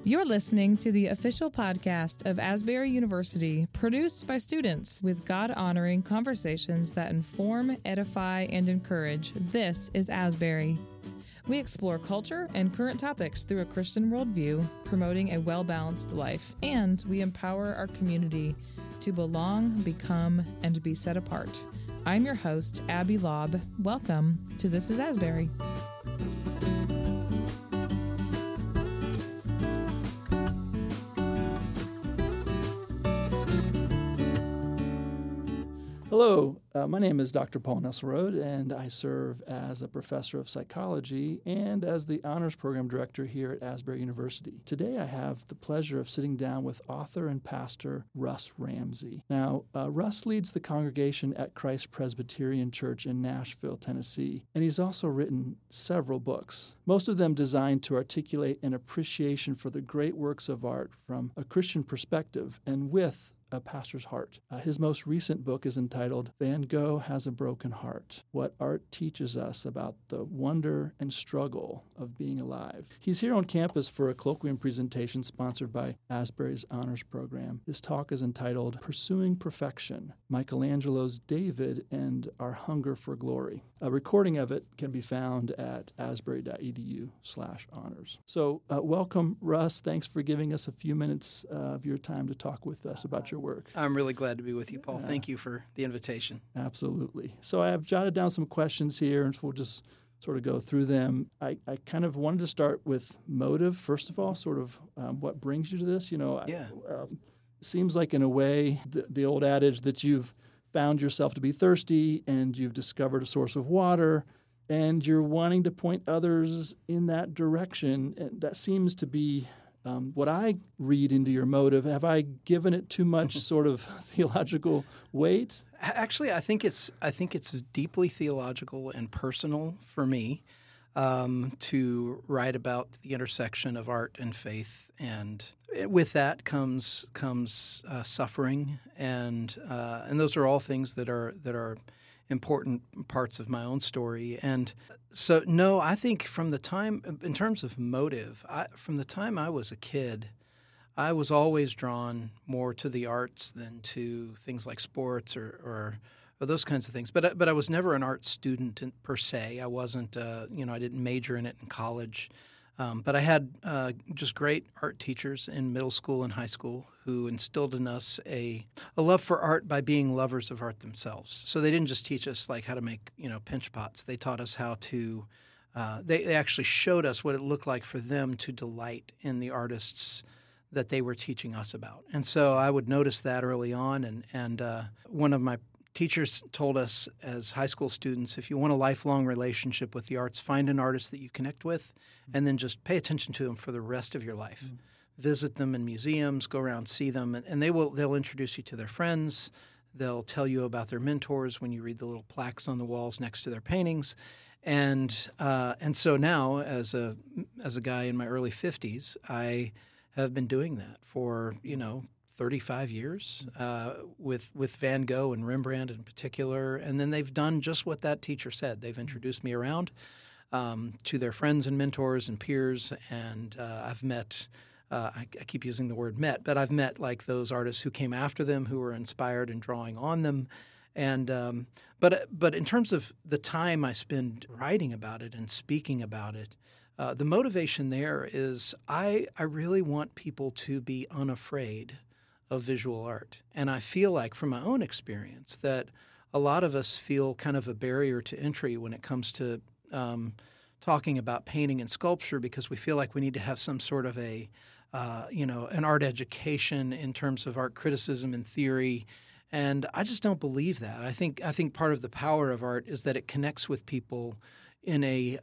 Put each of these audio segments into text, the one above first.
You're listening to the official podcast of Asbury University, produced by students with God-honoring conversations that inform, edify, and encourage. This is Asbury. We explore culture and current topics through a Christian worldview, promoting a well-balanced life, and we empower our community to belong, become, and be set apart. I'm your host, Abby Lobb. Welcome to This is Asbury. Hello, my name is Dr. Paul Nesselrode, and I serve as a professor of psychology and as the honors program director here at Asbury University. Today I have the pleasure of sitting down with author and pastor Russ Ramsey. Now, Russ leads the congregation at Christ Presbyterian Church in Nashville, Tennessee, and he's also written several books, most of them designed to articulate an appreciation for the great works of art from a Christian perspective and with a pastor's heart. His most recent book is entitled Van Gogh Has a Broken Heart: What Art Teaches Us About the Wonder and Struggle of Being Alive. He's here on campus for a colloquium presentation sponsored by Asbury's honors program. His talk is entitled Pursuing Perfection: Michelangelo's David and Our Hunger for Glory. A recording of it can be found at asbury.edu/honors. So welcome, Russ. Thanks for giving us a few minutes of your time to talk with us about your work. I'm really glad to be with you, Paul. Thank you for the invitation. Absolutely. So I have jotted down some questions here, and we'll just sort of go through them. I kind of wanted to start with motive, first of all, sort of what brings you to this. It seems like in a way the old adage that you've found yourself to be thirsty and you've discovered a source of water and you're wanting to point others in that direction. And that seems to be what I read into your motive. Have I given it too much sort of theological weight? Actually, I think it's deeply theological and personal for me to write about the intersection of art and faith, and with that comes suffering, and those are all things that are important parts of my own story. And so, no, I think from the time, in terms of motive, from the time I was a kid, I was always drawn more to the arts than to things like sports or those kinds of things. But I was never an art student per se. I wasn't, I didn't major in it in college. But I had just great art teachers in middle school and high school who instilled in us a love for art by being lovers of art themselves. So they didn't just teach us like how to make pinch pots. They taught us how to. They actually showed us what it looked like for them to delight in the artists that they were teaching us about. And so I would notice that early on. And one of my teachers told us as high school students, if you want a lifelong relationship with the arts, find an artist that you connect with and then just pay attention to them for the rest of your life. Mm-hmm. Visit them in museums, go around, see them, and they'll introduce you to their friends. They'll tell you about their mentors when you read the little plaques on the walls next to their paintings. And so now, as a guy in my early 50s, I have been doing that for 35 years with Van Gogh and Rembrandt in particular. And then they've done just what that teacher said. They've introduced me around to their friends and mentors and peers. And I've met, I keep using the word met, but I've met like those artists who came after them, who were inspired and drawing on them. And but in terms of the time I spend writing about it and speaking about it, the motivation there is I really want people to be unafraid of visual art. And I feel like from my own experience that a lot of us feel kind of a barrier to entry when it comes to talking about painting and sculpture, because we feel like we need to have some sort of an art education in terms of art criticism and theory. And I just don't believe that. I think part of the power of art is that it connects with people in a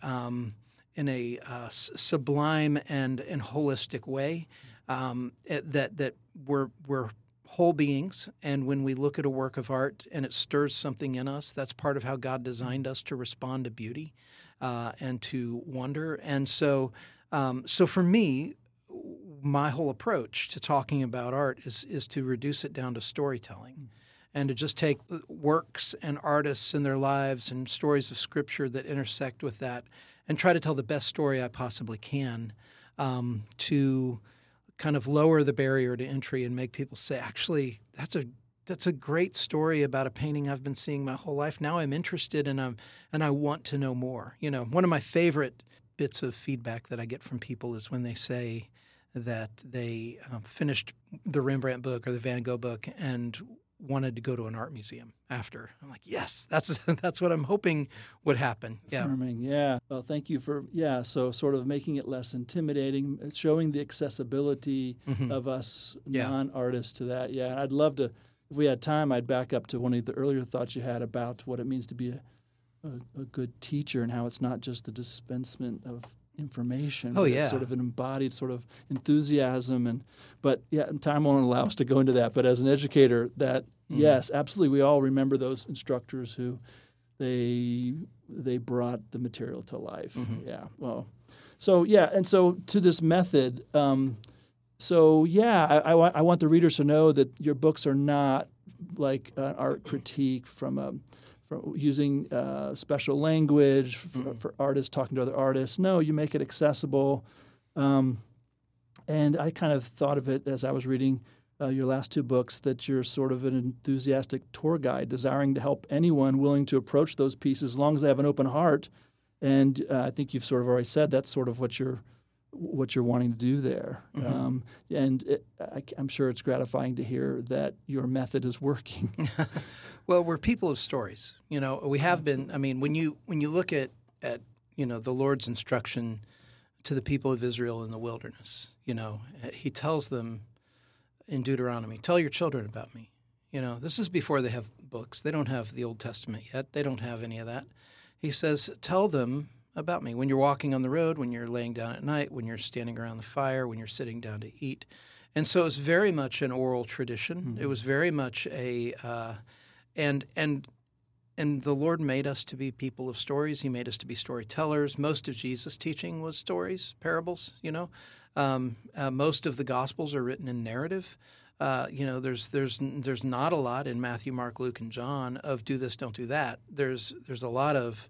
sublime and holistic way. That we're whole beings, and when we look at a work of art and it stirs something in us, that's part of how God designed us to respond to beauty and to wonder. And so for me, my whole approach to talking about art is to reduce it down to storytelling. And to just take works and artists and their lives and stories of Scripture that intersect with that and try to tell the best story I possibly can to kind of lower the barrier to entry and make people say, actually, that's a great story about a painting I've been seeing my whole life. Now I'm interested and I want to know more. One of my favorite bits of feedback that I get from people is when they say that they finished the Rembrandt book or the Van Gogh book and wanted to go to an art museum after. I'm like, yes, that's what I'm hoping would happen. Yeah. Affirming, yeah. Well, thank you for, so sort of making it less intimidating, showing the accessibility of us non-artists to that. Yeah, I'd love to, if we had time, I'd back up to one of the earlier thoughts you had about what it means to be a good teacher and how it's not just the dispensement of information. Oh, but yeah. It's sort of an embodied sort of enthusiasm. And time won't allow us to go into that. But as an educator, yes, absolutely. We all remember those instructors who they brought the material to life. Yeah. Well, and so to this method, I want the readers to know that your books are not like an art critique from using special language for artists talking to other artists. No, you make it accessible. And I kind of thought of it as I was reading your last two books, that you're sort of an enthusiastic tour guide, desiring to help anyone willing to approach those pieces as long as they have an open heart. And I think you've sort of already said that's sort of what you're wanting to do there. I'm sure it's gratifying to hear that your method is working. Well, we're people of stories. We have been. I mean, when you look at the Lord's instruction to the people of Israel in the wilderness, He tells them in Deuteronomy, "Tell your children about me." This is before they have books. They don't have the Old Testament yet. They don't have any of that. He says, "Tell them about me when you're walking on the road, when you're laying down at night, when you're standing around the fire, when you're sitting down to eat." And so it's very much an oral tradition. It was very much and the Lord made us to be people of stories. He made us to be storytellers. Most of Jesus' teaching was stories, parables. Most of the Gospels are written in narrative. There's not a lot in Matthew, Mark, Luke, and John of do this, don't do that. There's a lot of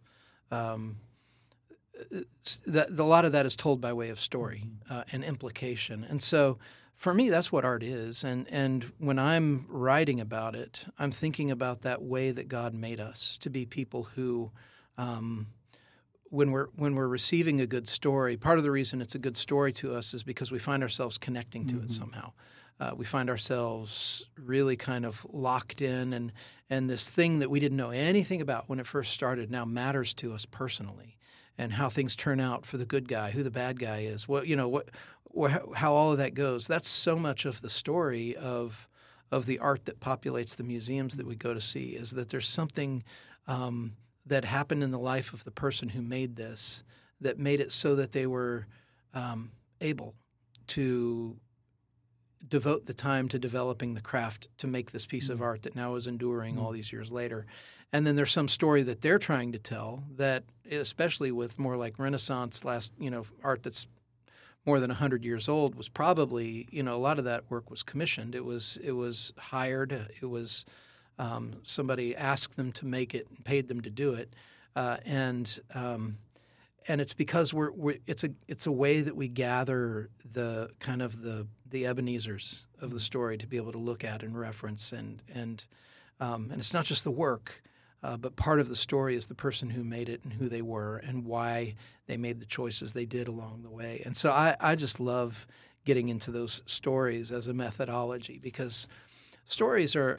that is told by way of story and implication. And so for me, that's what art is. And when I'm writing about it, I'm thinking about that way that God made us to be people who, when we're receiving a good story, part of the reason it's a good story to us is because we find ourselves connecting to it somehow. We find ourselves really kind of locked in, and this thing that we didn't know anything about when it first started now matters to us personally. And how things turn out for the good guy, who the bad guy is, how all of that goes. That's so much of the story of the art that populates the museums that we go to see, is that there's something that happened in the life of the person who made this that made it so that they were able to devote the time to developing the craft to make this piece of art that now is enduring all these years later. And then there's some story that they're trying to tell that, especially with more like Renaissance art that's more than 100 years old, was probably, a lot of that work was commissioned. It was hired. It was somebody asked them to make it and paid them to do it. And it's because it's a way that we gather the kind of the Ebenezers of the story to be able to look at and reference, and it's not just the work. But part of the story is the person who made it and who they were and why they made the choices they did along the way. And so I just love getting into those stories as a methodology, because stories are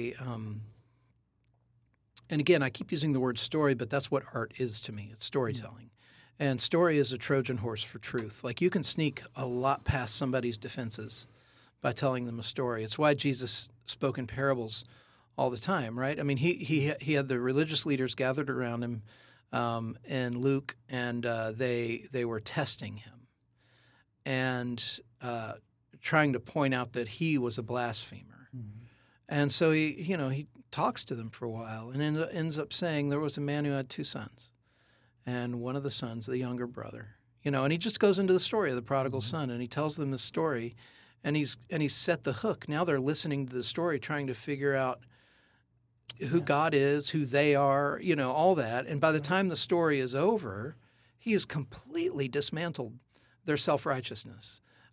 and again, I keep using the word story, but that's what art is to me. It's storytelling. And story is a Trojan horse for truth. Like, you can sneak a lot past somebody's defenses by telling them a story. It's why Jesus spoke in parables all the time, right? I mean, he had the religious leaders gathered around him in Luke, and they were testing him and trying to point out that he was a blasphemer. And so he talks to them for a while and ends up saying there was a man who had two sons, and one of the sons, the younger brother, and he just goes into the story of the prodigal son, and he tells them the story, and he's set the hook. Now they're listening to the story, trying to figure out who God is, who they are, all that. And by the time the story is over, he has completely dismantled their self-righteousness.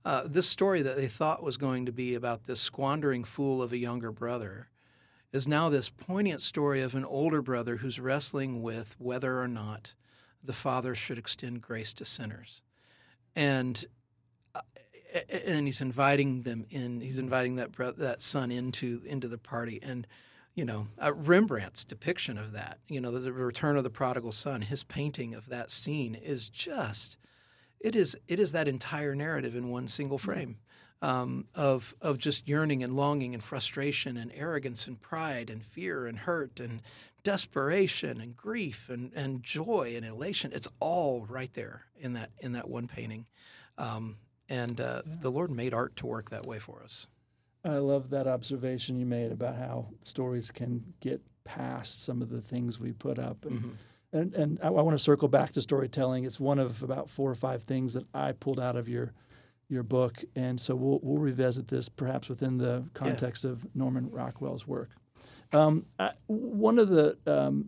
This story that they thought was going to be about this squandering fool of a younger brother is now this poignant story of an older brother who's wrestling with whether or not the father should extend grace to sinners. And he's inviting them in. He's inviting that son into the party. And Rembrandt's depiction of that, the return of the prodigal son, his painting of that scene is just, it is that entire narrative in one single frame, of just yearning and longing and frustration and arrogance and pride and fear and hurt and desperation and grief and joy and elation. It's all right there in that one painting. The Lord made art to work that way for us. I love that observation you made about how stories can get past some of the things we put up. And I want to circle back to storytelling. It's one of about 4 or 5 things that I pulled out of your book. And so we'll revisit this perhaps within the context of Norman Rockwell's work. One of the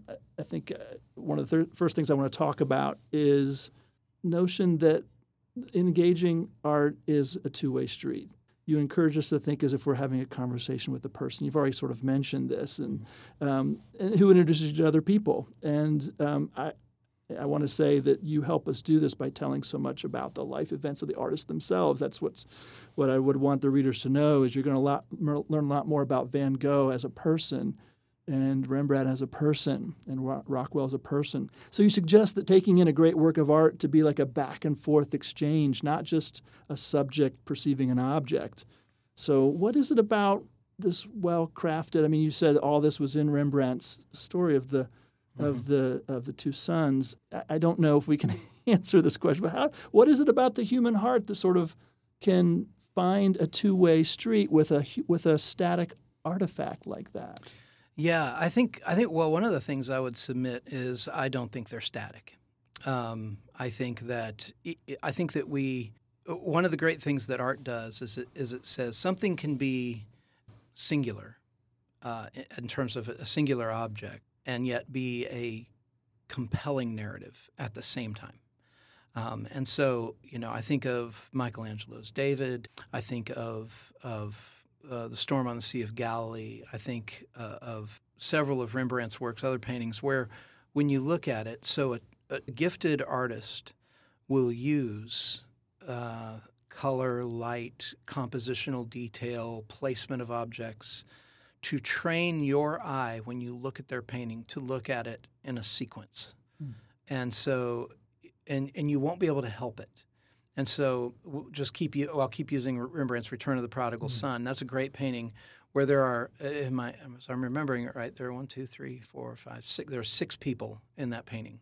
first things I want to talk about is notion that engaging art is a two-way street. You encourage us to think as if we're having a conversation with the person. You've already sort of mentioned this, and who introduces you to other people. And I want to say that you help us do this by telling so much about the life events of the artists themselves. That's what I would want the readers to know is you're going to learn a lot more about Van Gogh as a person and Rembrandt as a person and Rockwell as a person. So you suggest that taking in a great work of art to be like a back and forth exchange, not just a subject perceiving an object. So what is it about this well-crafted? I mean, you said all this was in Rembrandt's story of the two sons. I don't know if we can answer this question, but what is it about the human heart that sort of can find a two-way street with a static artifact like that? Yeah, I think. Well, one of the things I would submit is I don't think they're static. I think that one of the great things that art does is it says something can be singular in terms of a singular object and yet be a compelling narrative at the same time. And so, I think of Michelangelo's David. I think of The Storm on the Sea of Galilee. I think of several of Rembrandt's works, other paintings, where when you look at it, so a gifted artist will use color, light, compositional detail, placement of objects to train your eye when you look at their painting to look at it in a sequence. And so, and you won't be able to help it. And so I'll keep using Rembrandt's Return of the Prodigal Son. That's a great painting where there are, so I'm remembering it right, there are 1, 2, 3, 4, 5, 6, there are 6 people in that painting.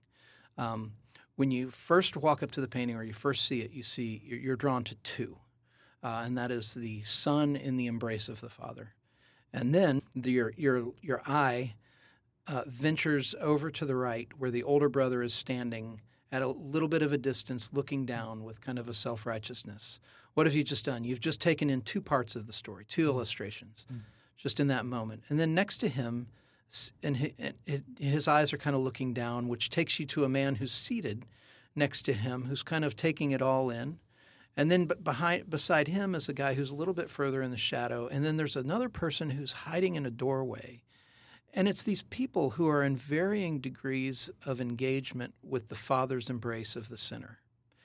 When you first walk up to the painting or you first see it, you're drawn to 2. And that is the son in the embrace of the father. And then your eye ventures over to the right where the older brother is standing at a little bit of a distance looking down with kind of a self-righteousness. What have you just done? You've just taken in 2 parts of the story, 2 illustrations, just in that moment. And then next to him, and his eyes are kind of looking down, which takes you to a man who's seated next to him, who's kind of taking it all in. And then beside him is a guy who's a little bit further in the shadow. And then there's another person who's hiding in a doorway. And it's these people who are in varying degrees of engagement with the Father's embrace of the sinner.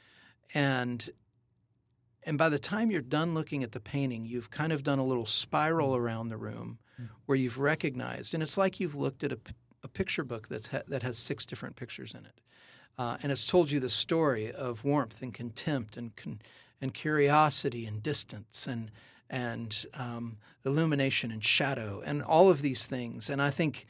And by the time you're done looking at the painting, you've kind of done a little spiral around the room where you've recognized, and it's like you've looked at a picture book that has 6 different pictures in it. And it's told you the story of warmth and contempt and curiosity and distance and illumination and shadow and all of these things. And I think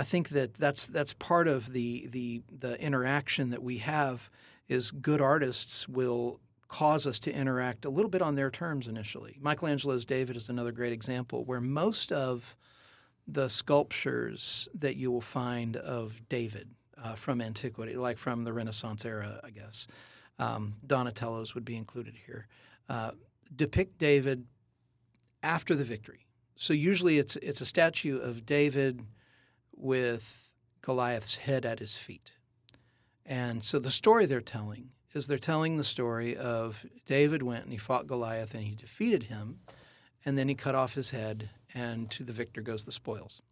that's part of the interaction that we have is good artists will cause us to interact a little bit on their terms initially. Michelangelo's David is another great example where most of the sculptures that you will find of David from antiquity, like from the Renaissance era, I guess, Donatello's would be included here, depict David after the victory. So usually it's a statue of David with Goliath's head at his feet. And so the story they're telling is they're telling the story of David went and he fought Goliath and he defeated him, and then he cut off his head, and to the victor goes the spoils.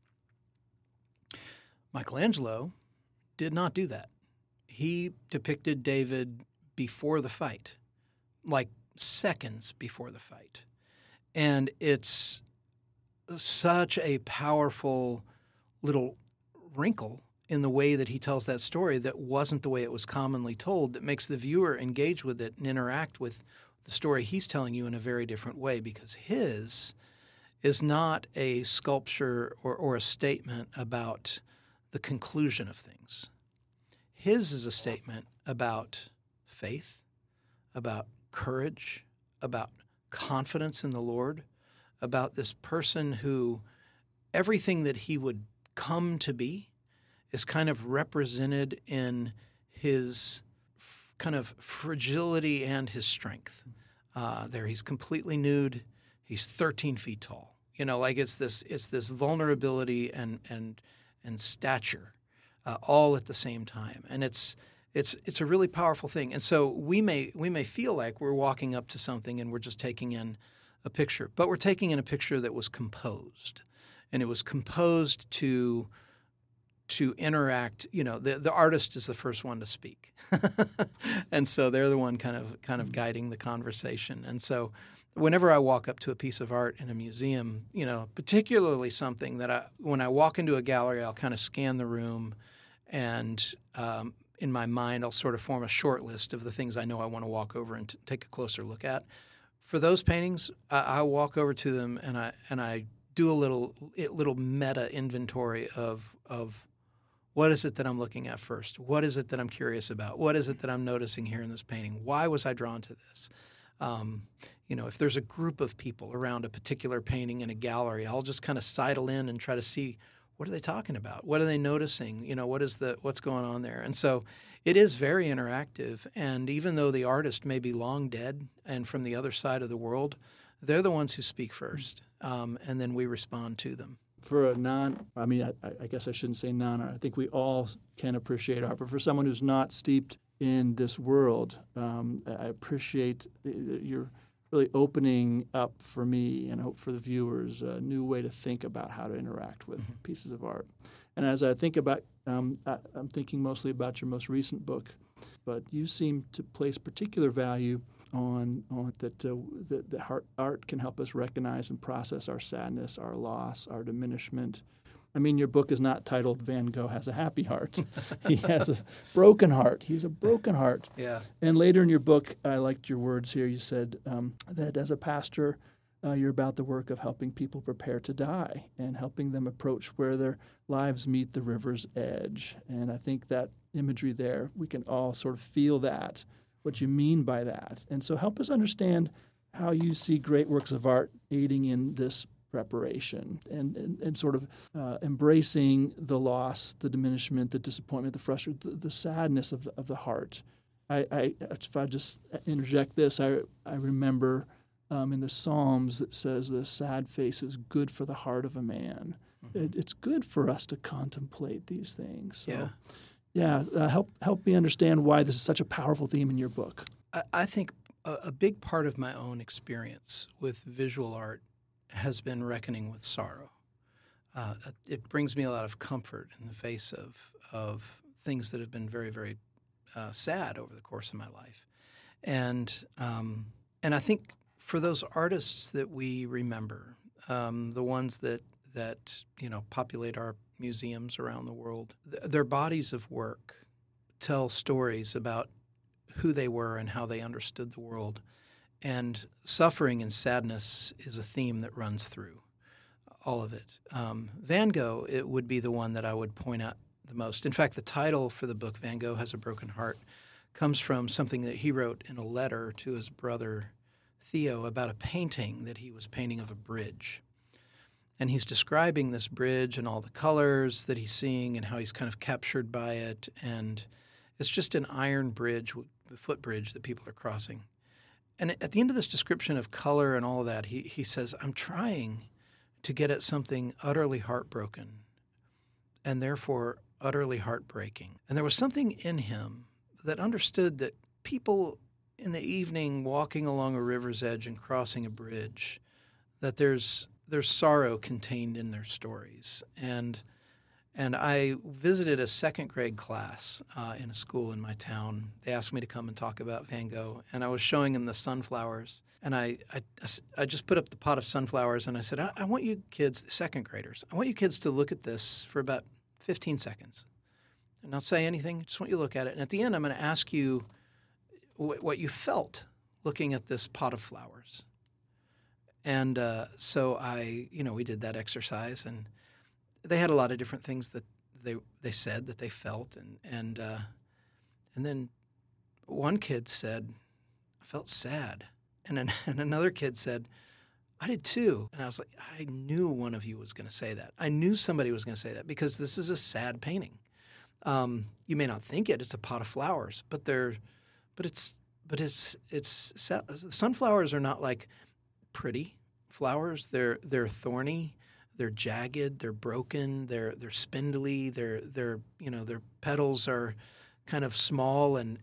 Michelangelo did not do that. He depicted David before the fight, like seconds before the fight. And it's such a powerful little wrinkle in the way that he tells that story that wasn't the way it was commonly told, that makes the viewer engage with it and interact with the story he's telling you in a very different way, because his is not a sculpture or a statement about the conclusion of things. His is a statement about faith, about courage, about confidence in the Lord, about this person who everything that he would come to be is kind of represented in his kind of fragility and his strength. There he's completely nude. He's 13 feet tall. Like it's this vulnerability and stature all at the same time. And it's a really powerful thing. And so we may feel like we're walking up to something and we're just taking in a picture, but we're taking in a picture that was composed, and it was composed to interact. The artist is the first one to speak, and so they're the one kind of guiding the conversation. And so whenever I walk up to a piece of art in a museum, particularly something that when I walk into a gallery, I'll kind of scan the room, and in my mind, I'll sort of form a short list of the things I know I want to walk over and take a closer look at. For those paintings, I walk over to them and I do a little meta inventory of what is it that I'm looking at first? What is it that I'm curious about? What is it that I'm noticing here in this painting? Why was I drawn to this? If there's a group of people around a particular painting in a gallery, I'll just kind of sidle in and try to see, what are they talking about? What are they noticing? What's going on there? And so it is very interactive. And even though the artist may be long dead and from the other side of the world, they're the ones who speak first, and then we respond to them. For I guess I shouldn't say non-art. I think we all can appreciate art. But for someone who's not steeped in this world, I appreciate that you're really opening up for me and hope for the viewers a new way to think about how to interact with pieces of art. And as I think about, I'm thinking mostly about your most recent book, but you seem to place particular value on that art can help us recognize and process our sadness, our loss, our diminishment. I mean, your book is not titled Van Gogh Has a Happy Heart. He has a broken heart. He's a broken heart. Yeah. And later in your book, I liked your words here. You said that as a pastor, you're about the work of helping people prepare to die and helping them approach where their lives meet the river's edge. And I think that imagery there, we can all sort of feel that, what you mean by that. And so help us understand how you see great works of art aiding in this preparation and sort of embracing the loss, the diminishment, the disappointment, the frustration, the sadness of the heart. If I just interject this, I remember in the Psalms that says the sad face is good for the heart of a man. Mm-hmm. It's good for us to contemplate these things. So, help me understand why this is such a powerful theme in your book. I think a big part of my own experience with visual art has been reckoning with sorrow. It brings me a lot of comfort in the face of things that have been very, very sad over the course of my life. And I think for those artists that we remember, the ones that populate our museums around the world, their bodies of work tell stories about who they were and how they understood the world. And suffering and sadness is a theme that runs through all of it. Van Gogh, it would be the one that I would point out the most. In fact, the title for the book, Van Gogh Has a Broken Heart, comes from something that he wrote in a letter to his brother Theo about a painting that he was painting of a bridge. And he's describing this bridge and all the colors that he's seeing and how he's kind of captured by it. And it's just an iron bridge, a footbridge that people are crossing. And at the end of this description of color and all of that, he says, I'm trying to get at something utterly heartbroken and therefore utterly heartbreaking. And there was something in him that understood that people in the evening walking along a river's edge and crossing a bridge, that there's sorrow contained in their stories. And I visited a second grade class in a school in my town. They asked me to come and talk about Van Gogh, and I was showing them the sunflowers. And I just put up the pot of sunflowers, and I said, I want you kids, the second graders, I want you kids to look at this for about 15 seconds and not say anything. Just want you to look at it. And at the end, I'm going to ask you what you felt looking at this pot of flowers. And so we did that exercise, and they had a lot of different things that they said that they felt, and then one kid said, "I felt sad," and another kid said, "I did too." And I was like, I knew one of you was going to say that. I knew somebody was going to say that because this is a sad painting. You may not think it's a pot of flowers, but it's sunflowers are not like pretty flowers. They're thorny. They're jagged, they're broken, they're spindly, their petals are kind of small, and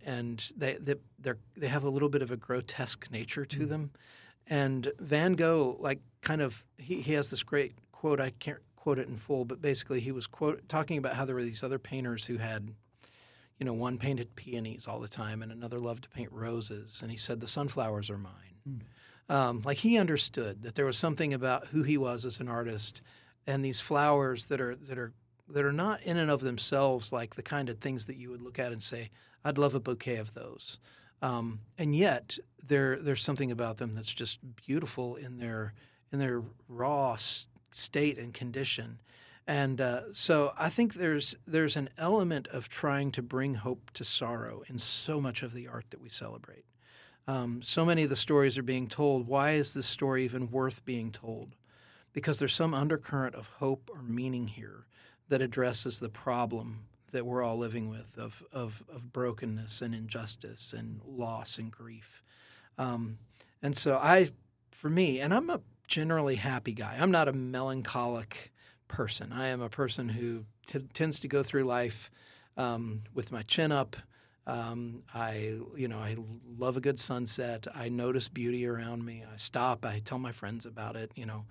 they have a little bit of a grotesque nature to them. And Van Gogh, he has this great quote. I can't quote it in full, but basically he was talking about how there were these other painters who had, one painted peonies all the time, and another loved to paint roses, and he said the sunflowers are mine. He understood that there was something about who he was as an artist, and these flowers that are not in and of themselves like the kind of things that you would look at and say, I'd love a bouquet of those. And yet there's something about them that's just beautiful in their raw state and condition. And so I think there's an element of trying to bring hope to sorrow in so much of the art that we celebrate. So many of the stories are being told. Why is this story even worth being told? Because there's some undercurrent of hope or meaning here that addresses the problem that we're all living with of brokenness and injustice and loss and grief. And so I'm a generally happy guy. I'm not a melancholic person. I am a person who tends to go through life with my chin up. I love a good sunset. I notice beauty around me. I stop. I tell my friends about it.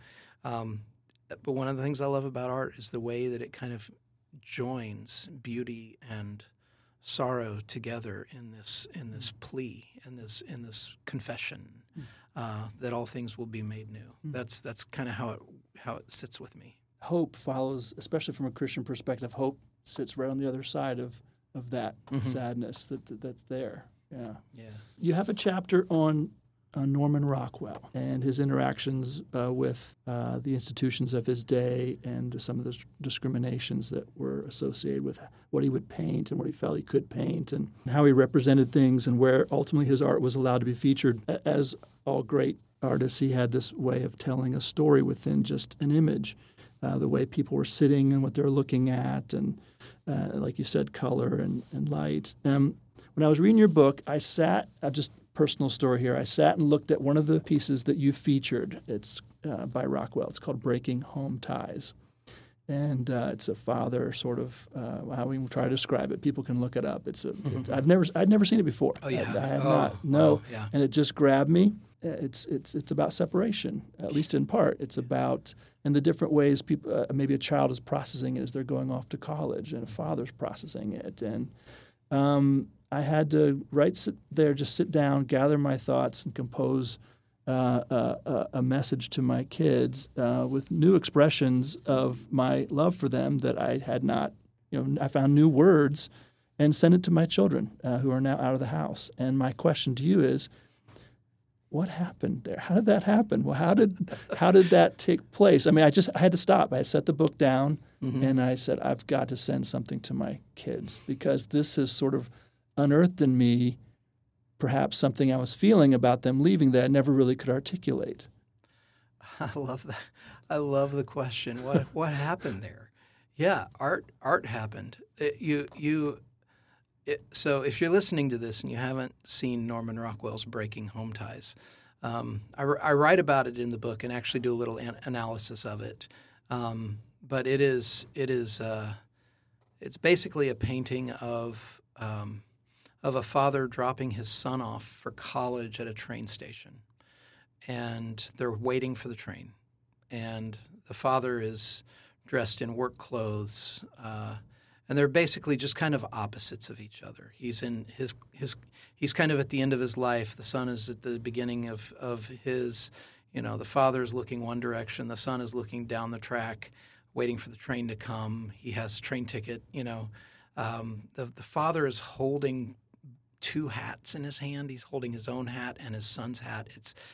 But one of the things I love about art is the way that it kind of joins beauty and sorrow together in this plea, in this confession that all things will be made new. That's kind of how it sits with me. Hope follows, especially from a Christian perspective. Hope sits right on the other side of that sadness that's there. Yeah. You have a chapter on Norman Rockwell and his interactions with the institutions of his day and some of the discriminations that were associated with what he would paint and what he felt he could paint and how he represented things and where ultimately his art was allowed to be featured. As all great artists, he had this way of telling a story within just an image. The way people were sitting and what they were looking at, and like you said, color and light. When I was reading your book, I sat, just personal story here, I sat and looked at one of the pieces that you featured. It's by Rockwell. It's called Breaking Home Ties. And it's a father sort of, how we try to describe it. People can look it up. I'd never seen it before. Oh, yeah. I had not. No. Oh, yeah. And it just grabbed me. It's about separation, at least in part. It's about and the different ways people, maybe a child is processing it as they're going off to college, and a father's processing it. And I had to sit down, gather my thoughts, and compose a message to my kids with new expressions of my love for them that I had not. I found new words and sent it to my children who are now out of the house. And my question to you is, what happened there? How did that happen? Well, how did that take place? I mean, I had to stop. I set the book down, and I said, I've got to send something to my kids because this has sort of unearthed in me perhaps something I was feeling about them leaving that I never really could articulate. I love that. I love the question. What happened there? Yeah, art happened. So if you're listening to this and you haven't seen Norman Rockwell's Breaking Home Ties, I write about it in the book and actually do a little analysis of it. But it's basically a painting of of a father dropping his son off for college at a train station. And they're waiting for the train. And the father is dressed in work clothes, and they're basically just kind of opposites of each other. He's in he's kind of at the end of his life. The son is at the beginning of his, the father's looking one direction. The son is looking down the track, waiting for the train to come. He has a train ticket, The father is holding two hats in his hand. He's holding his own hat and his son's hat.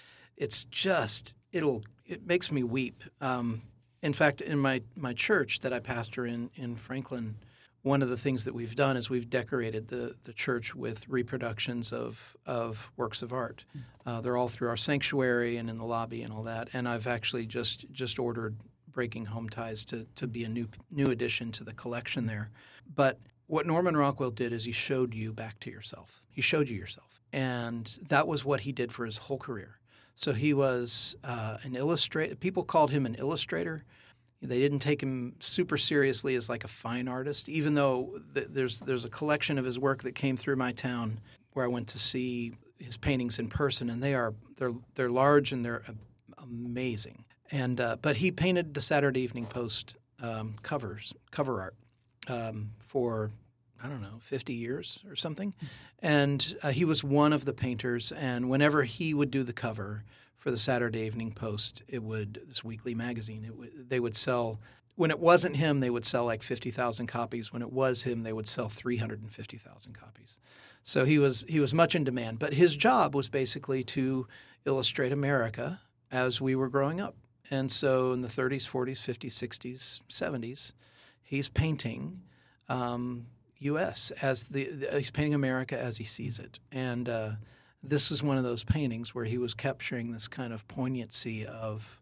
It makes me weep. In fact, in my church that I pastor in Franklin, one of the things that we've done is we've decorated the church with reproductions of works of art. They're all through our sanctuary and in the lobby and all that. And I've actually just ordered Breaking Home Ties to be a new addition to the collection there. But what Norman Rockwell did is he showed you back to yourself. He showed you yourself. And that was what he did for his whole career. So he was an illustrator. People called him an illustrator. They didn't take him super seriously as like a fine artist, even though there's a collection of his work that came through my town where I went to see his paintings in person, and they're large and they're amazing. And but he painted the Saturday Evening Post cover art for 50 years or something. And he was one of the painters. And whenever he would do the cover for the Saturday Evening Post, this weekly magazine, they would sell. When it wasn't him, they would sell like 50,000 copies. When it was him, they would sell 350,000 copies. So he was much in demand. But his job was basically to illustrate America as we were growing up. And so in the 30s, 40s, 50s, 60s, 70s, he's painting U.S. He's painting America as he sees it. And this is one of those paintings where he was capturing this kind of poignancy of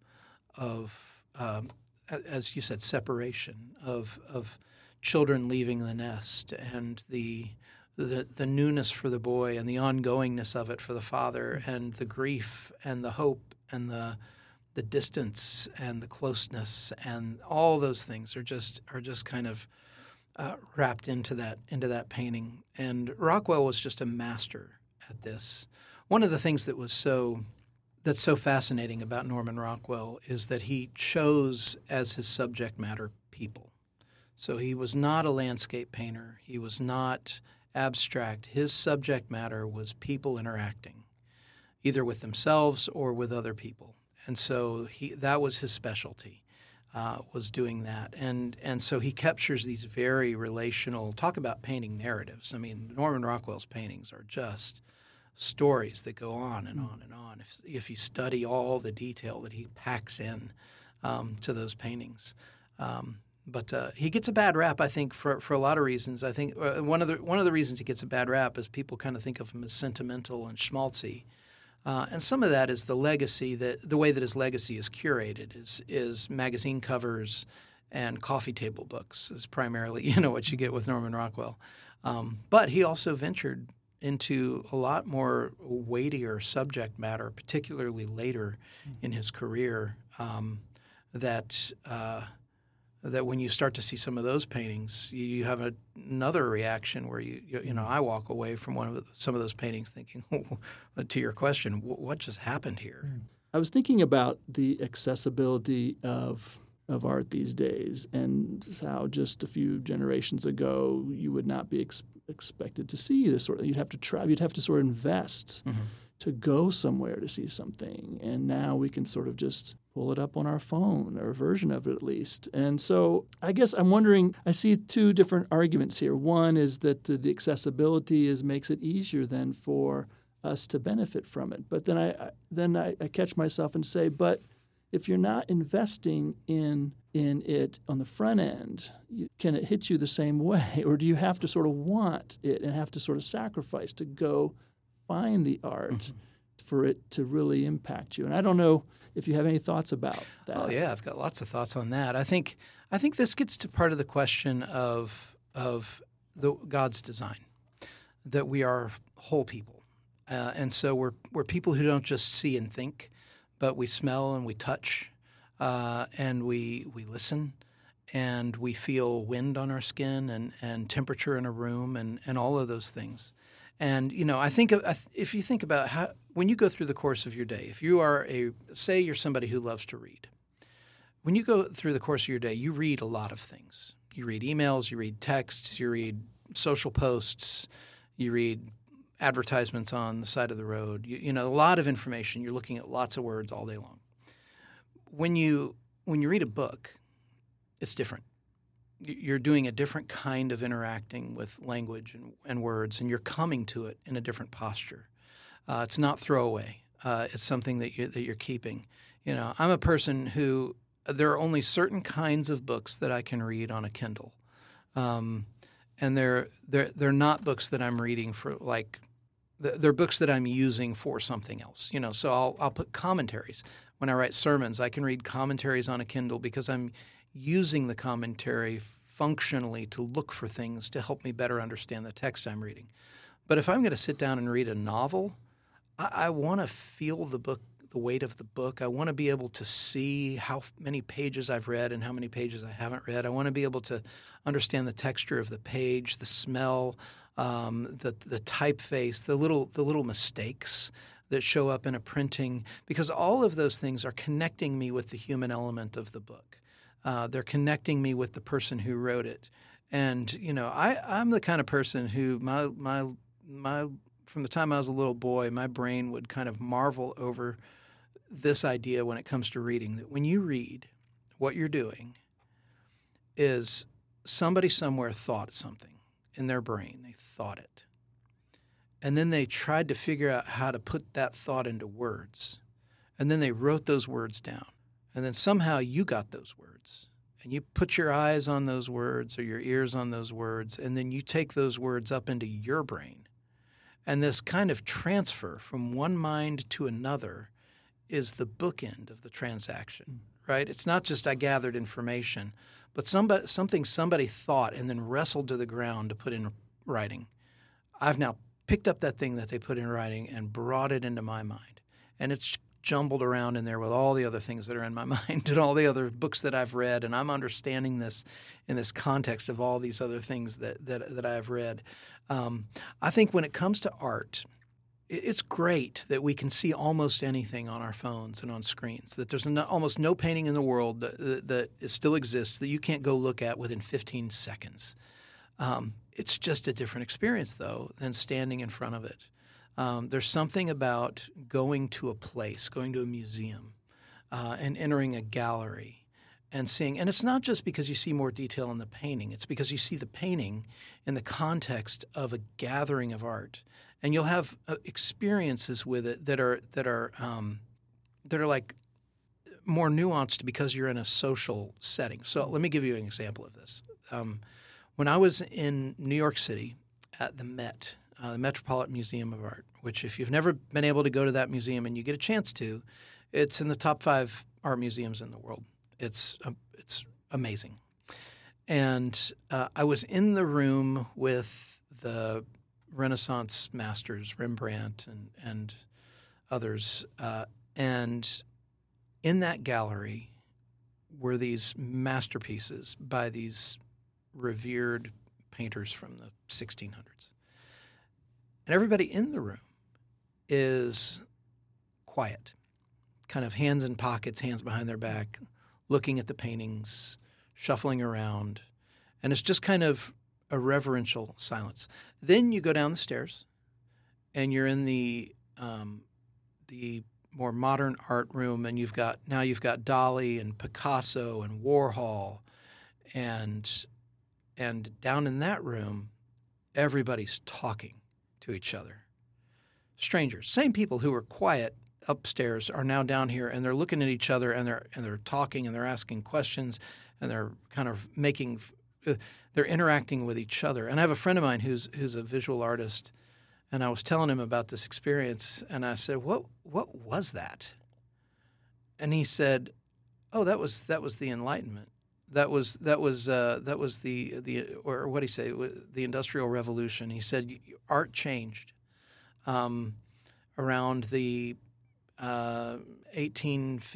as you said, separation of children leaving the nest, and the newness for the boy and the ongoingness of it for the father, and the grief and the hope and the distance and the closeness, and all those things are just kind of wrapped into that painting. And Rockwell was just a master at this. One of the things that's so fascinating about Norman Rockwell is that he chose as his subject matter people. So he was not a landscape painter. He was not abstract. His subject matter was people interacting, either with themselves or with other people. And so that was his specialty. Was doing that. And so he captures these very relational – talk about painting narratives. I mean, Norman Rockwell's paintings are just stories that go on and on and on if you study all the detail that he packs in to those paintings. But he gets a bad rap, I think, for a lot of reasons. I think one of the reasons he gets a bad rap is people kind of think of him as sentimental and schmaltzy. And some of that is the legacy the way that his legacy is curated is magazine covers and coffee table books is primarily what you get with Norman Rockwell. But he also ventured into a lot more weightier subject matter, particularly later in his career. That when you start to see some of those paintings, you have another reaction where I walk away from some of those paintings thinking, to your question, what just happened here? I was thinking about the accessibility of art these days, and how just a few generations ago you would not be expected to see this sort of. You'd have to travel. You'd have to sort of invest to go somewhere to see something, and now we can sort of just pull it up on our phone, or a version of it at least. And so I guess I'm wondering, I see two different arguments here. One is that the accessibility makes it easier then for us to benefit from it. But then I catch myself and say, but if you're not investing in it on the front end, can it hit you the same way? Or do you have to sort of want it and have to sort of sacrifice to go find the art for it to really impact you? And I don't know if you have any thoughts about that. Oh yeah, I've got lots of thoughts on that. I think this gets to part of the question of God's design, that we are whole people, and so we're people who don't just see and think, but we smell and we touch, and we listen, and we feel wind on our skin and temperature in a room and all of those things. And, I think if you think about how, when you go through the course of your day, if you are say you're somebody who loves to read, when you go through the course of your day, you read a lot of things. You read emails, you read texts, you read social posts, you read advertisements on the side of the road, a lot of information. You're looking at lots of words all day long. When you read a book, it's different. You're doing a different kind of interacting with language and words, and you're coming to it in a different posture. It's not throwaway. It's something that you're keeping. I'm a person who there are only certain kinds of books that I can read on a Kindle, and they're not books that I'm reading for they're books that I'm using for something else. So I'll put commentaries. When I write sermons, I can read commentaries on a Kindle because I'm using the commentary functionally to look for things to help me better understand the text I'm reading. But if I'm going to sit down and read a novel, I want to feel the book, the weight of the book. I want to be able to see how many pages I've read and how many pages I haven't read. I want to be able to understand the texture of the page, the smell, the typeface, the little mistakes that show up in a printing, because all of those things are connecting me with the human element of the book. They're connecting me with the person who wrote it. And, I'm the kind of person who from the time I was a little boy, my brain would kind of marvel over this idea when it comes to reading, that when you read, what you're doing is somebody somewhere thought something in their brain. They thought it. And then they tried to figure out how to put that thought into words. And then they wrote those words down. And then somehow you got those words, and you put your eyes on those words or your ears on those words, and then you take those words up into your brain. And this kind of transfer from one mind to another is the bookend of the transaction, right? It's not just I gathered information, but something somebody thought and then wrestled to the ground to put in writing. I've now picked up that thing that they put in writing and brought it into my mind. And it's jumbled around in there with all the other things that are in my mind and all the other books that I've read, and I'm understanding this in this context of all these other things that I've read. I think when it comes to art, it's great that we can see almost anything on our phones and on screens, that there's almost no painting in the world that still exists that you can't go look at within 15 seconds. It's just a different experience, though, than standing in front of it. There's something about going to a place, going to a museum, and entering a gallery and seeing. And it's not just because you see more detail in the painting. It's because you see the painting in the context of a gathering of art. And you'll have experiences with it that are like more nuanced because you're in a social setting. So let me give you an example of this. When I was in New York City at the Met, the Metropolitan Museum of Art, which if you've never been able to go to that museum and you get a chance to, it's in the top 5 art museums in the world. It's amazing. And I was in the room with the Renaissance masters, Rembrandt and others, and in that gallery were these masterpieces by these revered painters from the 1600s. And everybody in the room is quiet, kind of hands in pockets, hands behind their back, looking at the paintings, shuffling around. And it's just kind of a reverential silence. Then you go down the stairs, and you're in the more modern art room, and you've got Dali and Picasso and Warhol, and down in that room, everybody's talking to each other. Strangers, same people who were quiet upstairs are now down here, and they're looking at each other, and they're talking, and they're asking questions, and they're kind of they're interacting with each other. And I have a friend of mine who's a visual artist, and I was telling him about this experience, and I said, "What was that?" And he said, "Oh, that was the Enlightenment. That was the or what did he say? The Industrial Revolution." He said art changed around the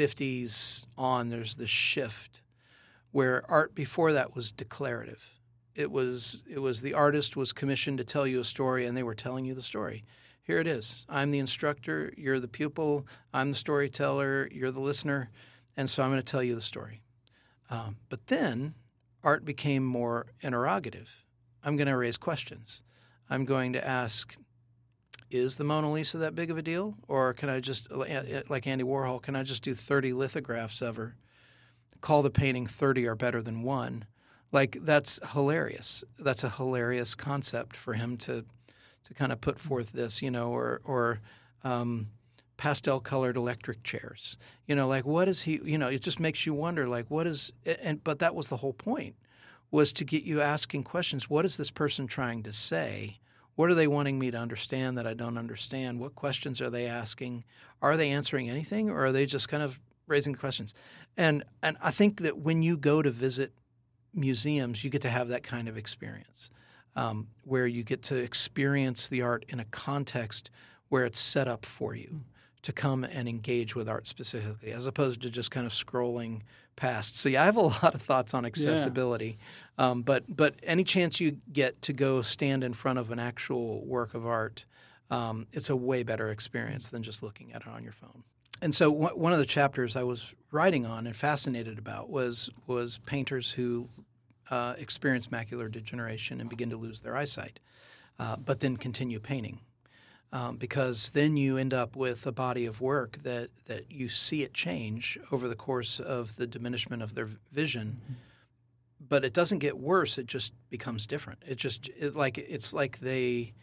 1850s on. There's this shift where art before that was declarative. it was the artist was commissioned to tell you a story, and they were telling you the story. Here it is. I'm the instructor. You're the pupil. I'm the storyteller. You're the listener. And so I'm going to tell you the story. But then art became more interrogative. I'm going to raise questions. I'm going to ask, is the Mona Lisa that big of a deal? Or can I just, like Andy Warhol, can I just do 30 lithographs of her? Call the painting 30 are better than one. Like, that's hilarious. That's a hilarious concept for him to kind of put forth this, or pastel-colored electric chairs. Like, what is he, it just makes you wonder, like, what is, but that was the whole point, was to get you asking questions. What is this person trying to say? What are they wanting me to understand that I don't understand? What questions are they asking? Are they answering anything, or are they just kind of raising questions? And I think that when you go to visit museums, you get to have that kind of experience, where you get to experience the art in a context where it's set up for you to come and engage with art specifically, as opposed to just kind of scrolling past. So I have a lot of thoughts on accessibility, but any chance you get to go stand in front of an actual work of art, it's a way better experience than just looking at it on your phone. And so one of the chapters I was writing on and fascinated about was painters who experience macular degeneration and begin to lose their eyesight, but then continue painting. Because then you end up with a body of work that you see it change over the course of the diminishment of their vision, but it doesn't get worse. It just becomes different. It's like they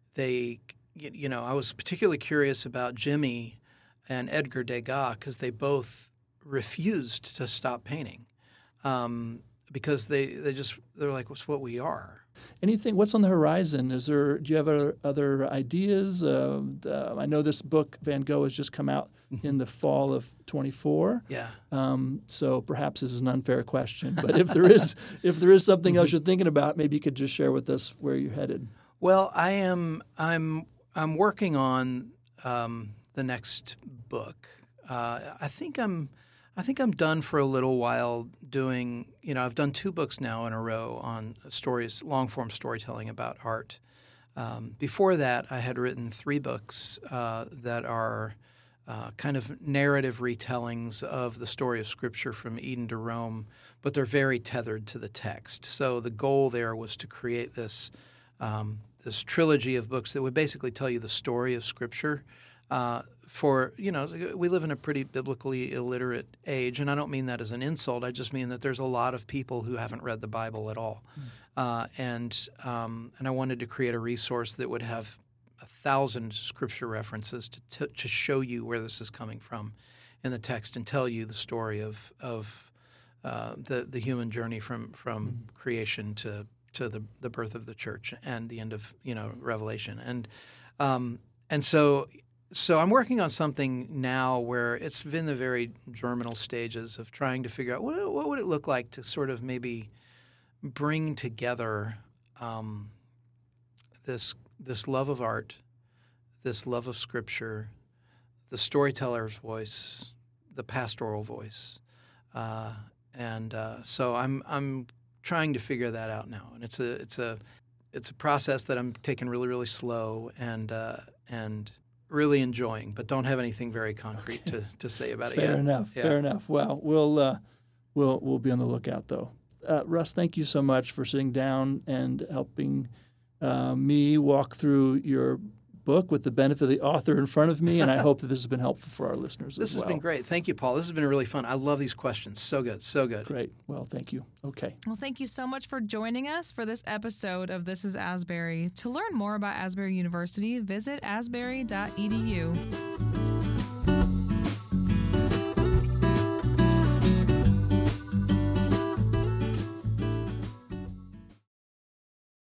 I was particularly curious about Jimmy and Edgar Degas, because they both refused to stop painting, because they're like, what's what we are. Anything? What's on the horizon? Do you have other ideas? I know this book, Van Gogh, has just come out in the fall of 24. Yeah. So perhaps this is an unfair question, but if there is something else you're thinking about, maybe you could just share with us where you're headed. Well, I'm working on the next book. I think I'm done for a little while doing, I've done 2 books now in a row on stories, long-form storytelling about art. Before that, I had written 3 books that are kind of narrative retellings of the story of Scripture from Eden to Rome, but they're very tethered to the text. So the goal there was to create this trilogy of books that would basically tell you the story of Scripture. We live in a pretty biblically illiterate age, and I don't mean that as an insult. I just mean that there's a lot of people who haven't read the Bible at all. And I wanted to create a resource that would have 1,000 Scripture references to show you where this is coming from in the text and tell you the story of the human journey from creation to the birth of the church and the end of Revelation. And so I'm working on something now where it's in the very germinal stages of trying to figure out what would it look like to sort of maybe bring together this love of art, this love of Scripture, the storyteller's voice, the pastoral voice, so I'm trying to figure that out now, and it's a process that I'm taking really, really slow and really enjoying, but don't have anything very concrete to say about it yet. Fair enough. Well, we'll be on the lookout, though. Russ, thank you so much for sitting down and helping me walk through your book with the benefit of the author in front of me, and I hope that this has been helpful for our listeners as well. This has been great. Thank you, Paul. This has been really fun. I love these questions. So good, so good. Great. Well, thank you. Okay. Well, thank you so much for joining us for this episode of This is Asbury. To learn more about Asbury University, visit asbury.edu.